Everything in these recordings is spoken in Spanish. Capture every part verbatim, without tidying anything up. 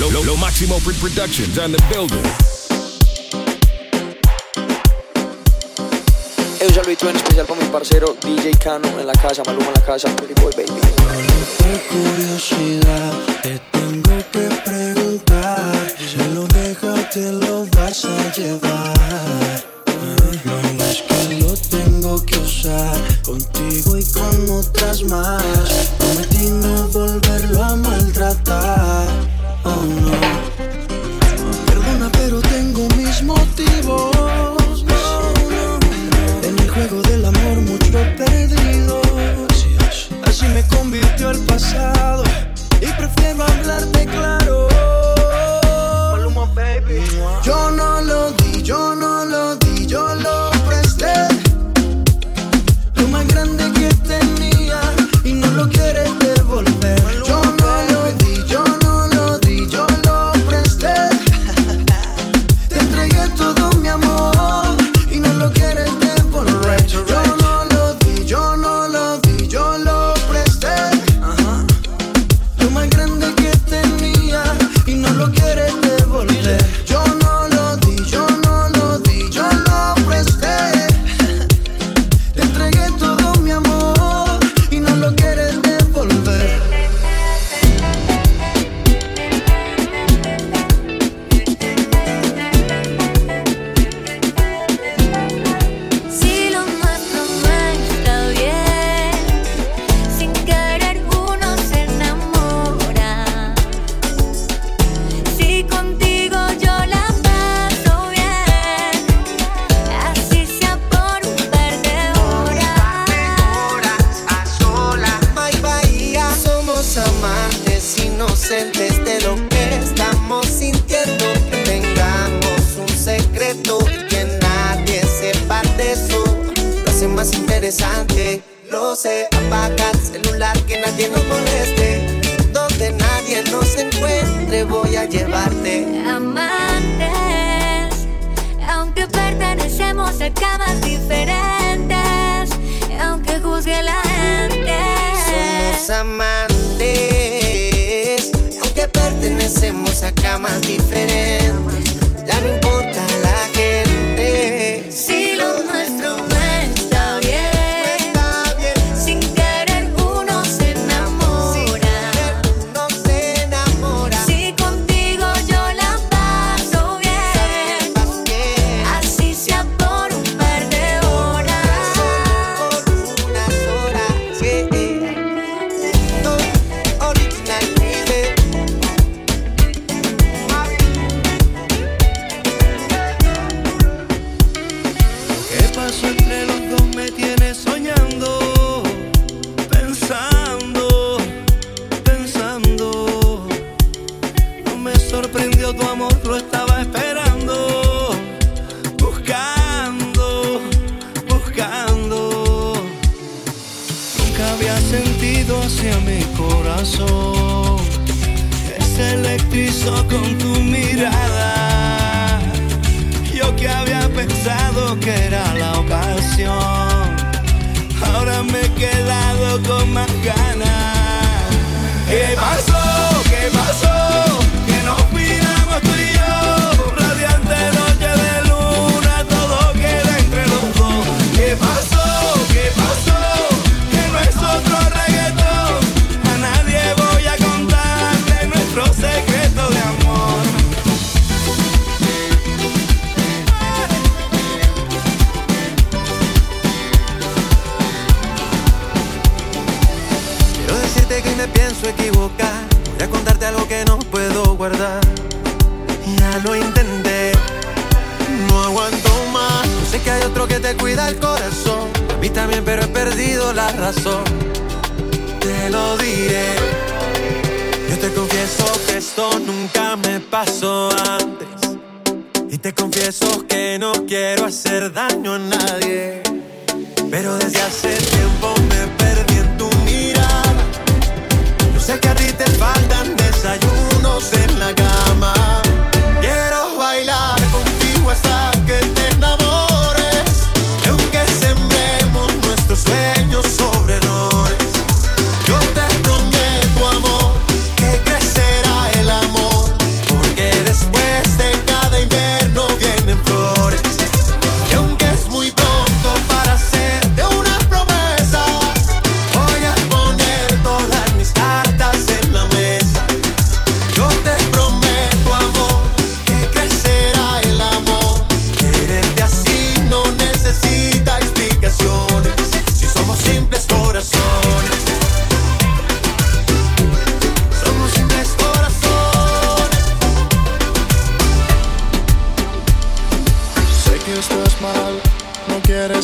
Lo, lo, lo Máximo Productions on the building. Un saludito en especial para mi parcero D J Cano en la casa, Maluma en la casa, Pretty Boy Baby. Qué curiosidad, te tengo que preguntar. Si lo dejas, te lo vas a llevar. No es que lo tengo que usar contigo y con otras más. Prometí no volverlo a maltratar. Oh no. Perdona, pero tengo mis motivos. En el juego del amor mucho he perdido. Así me convirtió el pasado y prefiero hablarte claro. Maluma, baby. Yo no lo di, yo no lo di, yo lo presté. Lo más grande que tenía y no lo quieres devolver. Yo no lo di, yo no lo di, yo lo presté. Te entregué todo mi amor y no lo quieres devolver. Yo no lo di, yo no lo di, yo lo presté. Lo más grande que tenía y no lo quieres devolver. Yo no lo di, yo no lo di, yo lo presté. Te entregué todo mi amor y no lo quieres devolver. Si lo nuestro no está bien, sin querer uno se enamora. Si contigo yo la paso bien, así sea por un par de horas. A solas, ay Bahía. Somos amantes inocentes de lo que estamos sintiendo. Que tengamos un secreto y que nadie sepa de eso. Lo hace más interesante, lo sé. Apaga el celular, que nadie nos moleste. Donde nadie nos encuentre voy a llevarte. Amantes, aunque pertenecemos a camas diferentes, aunque juzgue la gente. Somos amantes, aunque pertenecemos a camas diferentes. Ya no importa la gente. Si lo nuestro no está bien, Está bien, sin querer uno se enamora. uno se enamora. Si contigo yo la paso bien, Sabes que así sea por un par de horas. por unas horas, yeah. No, original, baby. ¿Qué pasó entre los dos? Me tienes soñando, pensando, pensando. No me sorprendió tu amor, lo estaba esperando. Buscando, buscando. Nunca había sentido hacia mi corazón. Que se electrizó con tu mirada. Yo que había pensado que era la ocasión, ahora me he quedado con más ganas. ¿Qué pasó? ¿Qué pasó? Que nos miramos tú y yo, radiante noche de luna, todo queda entre los dos. ¿Qué pasó? ¿Qué pasó? Que no es otro reggaetón. A nadie voy a contarle nuestro secreto de amor. Quiero decirte que me pienso equivocar. Voy a contarte algo que no puedo guardar. Ya lo intenté, no aguanto más. Yo sé que hay otro que te cuida el corazón. A mí también, pero he perdido la razón. Te lo diré. Yo te confieso que esto nunca me pasó antes. Y te confieso que no quiero hacer daño a nadie. Pero desde hace tiempo me perdí en tu mirada. Yo sé que a ti te faltan desayunos en la cama. Quiero bailar contigo hasta que te enamores. Y aunque sembremos nuestros sueños sobre errores, yo te prometo, amor, que crecerá el amor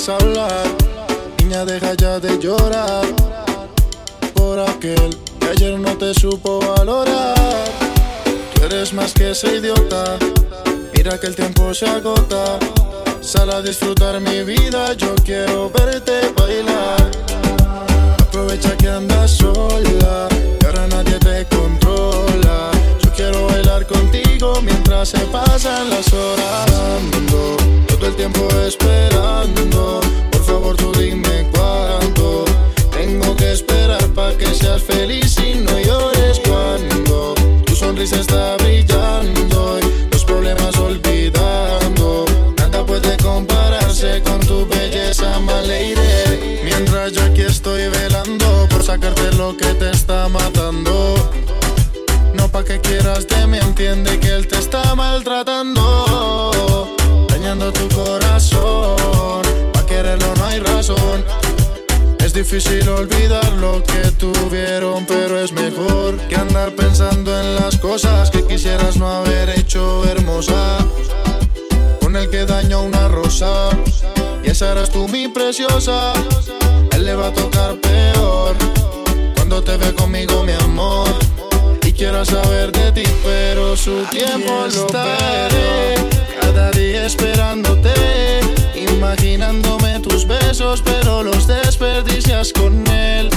quieres hablar. Niña, deja ya de llorar por aquel que ayer no te supo valorar. Tú eres más que ese idiota. Mira que el tiempo se agota. Sal a disfrutar mi vida, yo quiero verte bailar. Aprovecha que andas sola, que ahora nadie te controla. Yo quiero bailar contigo mientras se pasan las horas. Ando todo el tiempo esperando. Por favor tú dime cuándo tengo que esperar pa' que seas feliz y no llores. Cuando tu sonrisa está brillando y los problemas olvidando. Nada puede compararse con tu belleza, my lady. Mientras yo aquí estoy velando por sacarte lo que te está matando. No pa' que quieras de mí, entiende que él te está maltratando, dañando tu corazón. Pa' quererlo no hay razón. Es difícil olvidar lo que tuvieron, pero es mejor que andar pensando en las cosas que quisieras no haber hecho, hermosa. Con el que dañó una rosa, y esa eras tú, mi preciosa. Él le va a tocar peor cuando te ve conmigo, mi amor. Y quiero saber de ti, pero su tiempo lo estaré. Cada día esperándote, imaginándome tus besos, pero los desperdicias con él.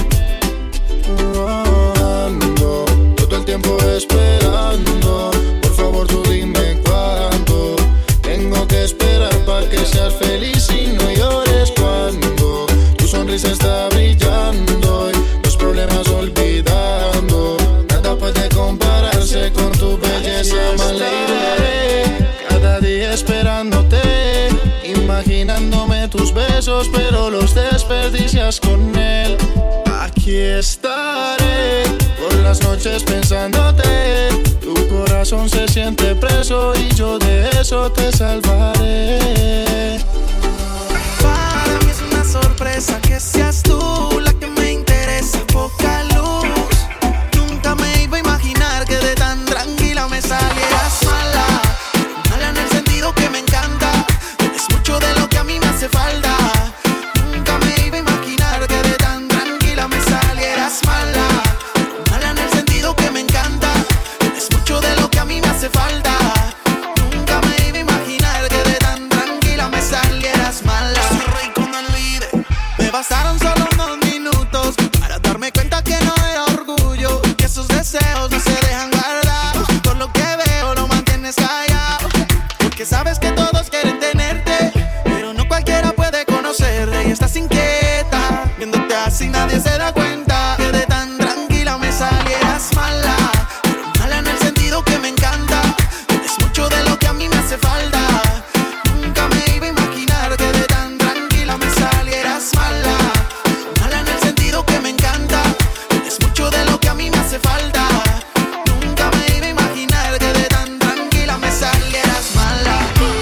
Ando todo el tiempo esperando. Por favor tú dime cuándo tengo que esperar pa' que seas feliz y no llores. Cuando tu sonrisa está brillando y los problemas olvidando. Nada puede compararse con tu belleza, my lady. Cada día esperándote, imaginándome tus besos, pero los desperdicias con él. Aquí estaré por las noches pensándote. Tu corazón se siente preso y yo de eso te salvaré. Para mí es una sorpresa que seas tú la que me interesa, poca luz. Nunca me iba a imaginar que de tan tranquila me salieras mala. Mala en el sentido que me encanta, es mucho de lo que a mí me hace falta. Nunca me iba a imaginar que de tan tranquila me salieras mala. Mala en el sentido que me encanta, es mucho de lo que a mí me hace falta. Nunca me iba a imaginar que de tan tranquila me salieras mala. Soy rey con olvide, me bastaron solo unos minutos para darme cuenta que no era orgullo, que esos deseos no se dejan guardar. Por lo que veo lo mantienes callado, porque sabes que todos quieren tenerte, pero no cualquiera puede conocerte. Y estás inquieta, viéndote así nadie se da cuenta que de tan tranquila me salieras mala. Pero mala en el sentido que me encanta, es mucho de lo que a mí me hace falta. Nunca me iba a imaginar que de tan tranquila me salieras mala. Mala en el sentido que me encanta, es mucho de lo que a mí me hace falta. Nunca me iba a imaginar que de tan tranquila me salieras mala.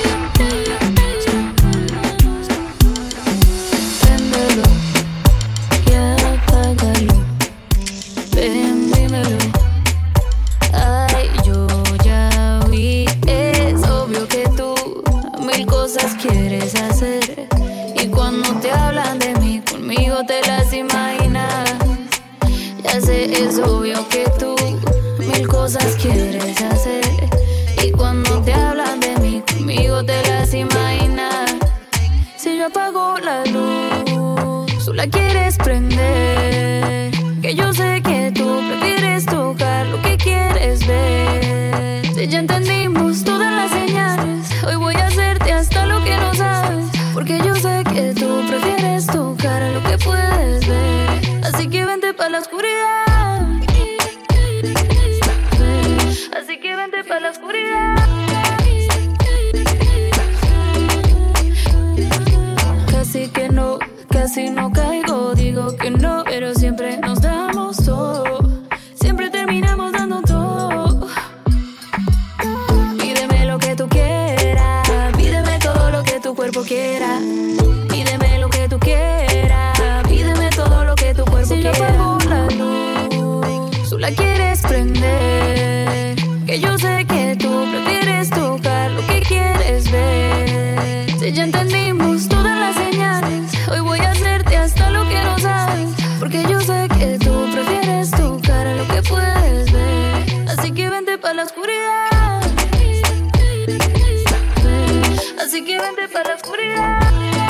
Préndelo y apágalo, ven, dímelo. Ay, yo ya vi, es obvio que tú mil cosas quieres hacer. Y cuando te hablan de mí, conmigo te las imaginas. Ya sé, es obvio que tú mil cosas quieres hacer. Y cuando te hablan de mí, conmigo te las imaginas. Si yo apago la luz, tú la quieres prender. Que yo sé que tú prefieres tocar lo que quieres ver. Si ya entendimos todas las señales, hoy voy a hacerte hasta lo que no sabes. Porque yo sé que tú prefieres tocar lo que puedes ver. Así que vente pa' la oscuridad. Así que vente pa' la oscuridad. Casi que no, casi no caigo. Digo que no, pero siempre nos damos todo. Siempre terminamos dando todo. Pídeme lo que tú quieras, pídeme todo lo que tu cuerpo quiera. Pídeme lo que tú quieras, pídeme todo lo que tu cuerpo quiera. Si yo apago la luz, tú la quieres prender. Que yo sé que tú prefieres tocar lo que quieres ver. Si ya entendimos todas las señales, oscuridad. Así que vente para la oscuridad.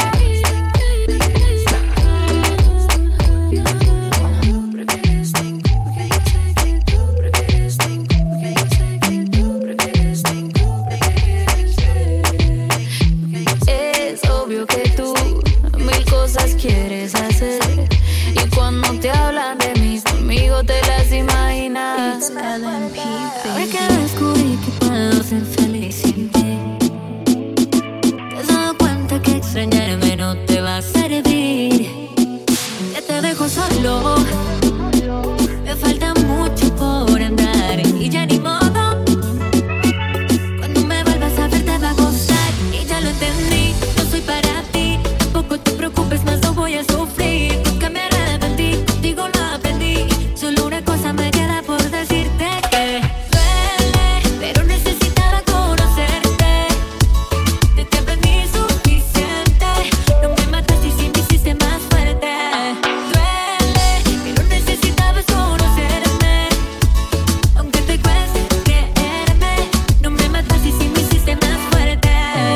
Quieres hacer y cuando te hablan de mí conmigo te las imaginas. Ahora que descubrí que puedo ser feliz sin ti, te has dado cuenta que extrañarme no te va a servir. Ya te dejo solo, me falta mucho por andar y ya ni modo. Cuando me vuelvas a ver te va a gozar y ya lo entendí. No soy para ti, tampoco te preocupes más. Voy a sufrir, nunca me arrepentí, contigo lo aprendí. Solo una cosa me queda por decirte que duele, pero necesitaba conocerte. De ti aprendí suficiente, no me mataste y sí me hiciste más fuerte. Duele, pero necesitabas conocerme, aunque te cueste creerme. No me mataste y sí me hiciste más fuerte.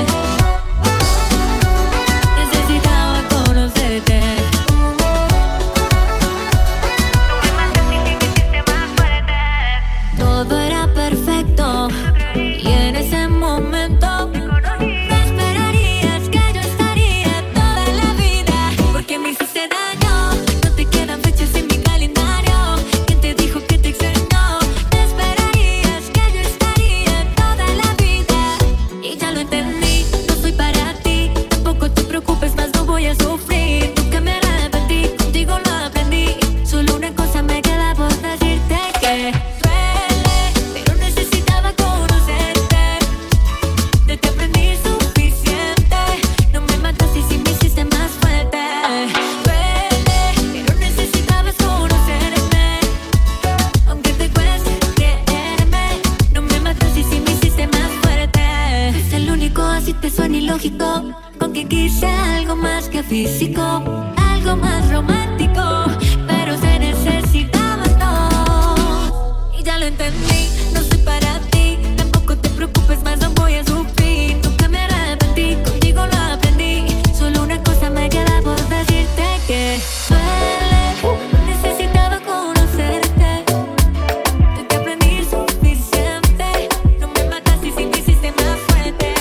Necesitaba conocerte. Todo era perfecto y en ese momento no esperarías que yo estaría toda la vida, porque me hiciste daño. No te quedan fechas en mi calendario. ¿Quién te dijo que te extrañó? No esperarías que yo estaría toda la vida y ya lo entendí. No soy para ti, tampoco te preocupes más, no voy a sufrir. Nunca me arrepentí, contigo lo aprendí. Solo una cosa me queda por decirte que ilógico, porque quise algo más que físico, algo más romántico, pero se necesitaba todo y ya lo entendí. No soy para ti, tampoco te preocupes más, no voy a sufrir. Nunca me arrepentí, contigo lo aprendí. Solo una cosa me queda por decirte que duele, necesitaba conocerte. De ti aprendí suficiente, no me mataste y sí me hiciste más fuerte.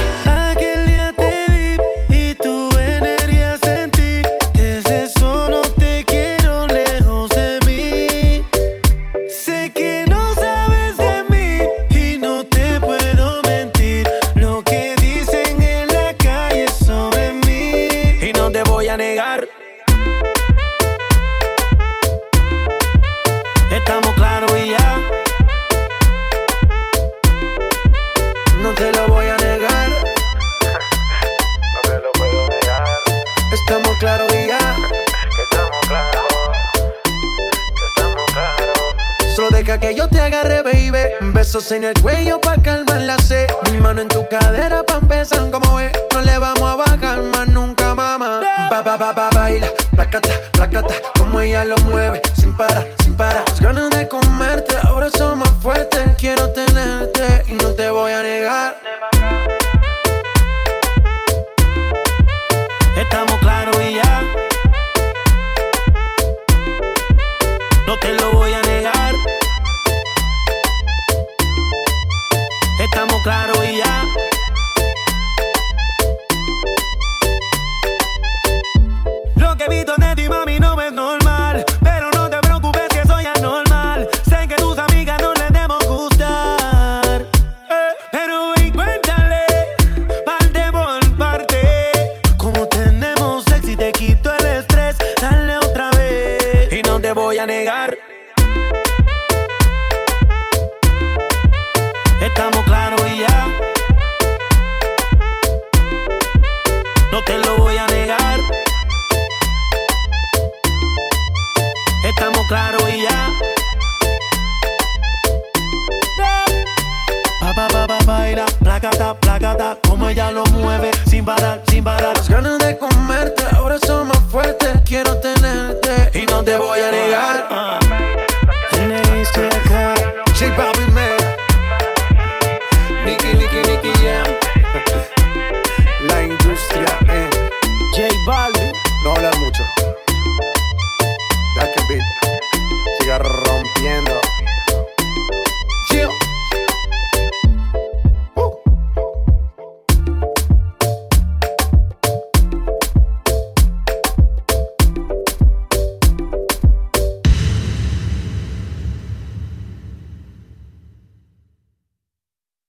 Estamos claros y ya, no te lo voy a negar. No te lo puedo negar. Estamos claros y ya, estamos claros, estamos claros. Solo deja que yo te agarre, baby. Besos en el cuello pa' calmar la sed. Mi mano en tu cadera pa' empezar como ves. No le vamos a bajar más nunca, mamá. Ba, ba, ba, ba, baila, placata, placata. Como ella lo mueve, sin parar, sin parar. Las ganas de comerte, ahora son más fuertes. Quiero tenerte y no te voy a negar. Estamos claros y ya, no te lo voy a negar. Estamos claros y ya. Lo que he visto de ti, mami, no es normal. Pero no te preocupes que soy anormal. Sé que tus amigas no les debemos gustar, eh, pero ven, cuéntale, parte por parte. Como tenemos sexy, te quito el estrés. Dale otra vez y no te voy a negar. Estamos claros y ya, no te lo voy a negar. Estamos claros y ya. Pa, pa, pa, pa, baila, placata, placata. Como ella lo mueve, sin parar, sin parar. Las ganas de comerte, ahora son más fuertes. Quiero tenerte y no te voy a negar.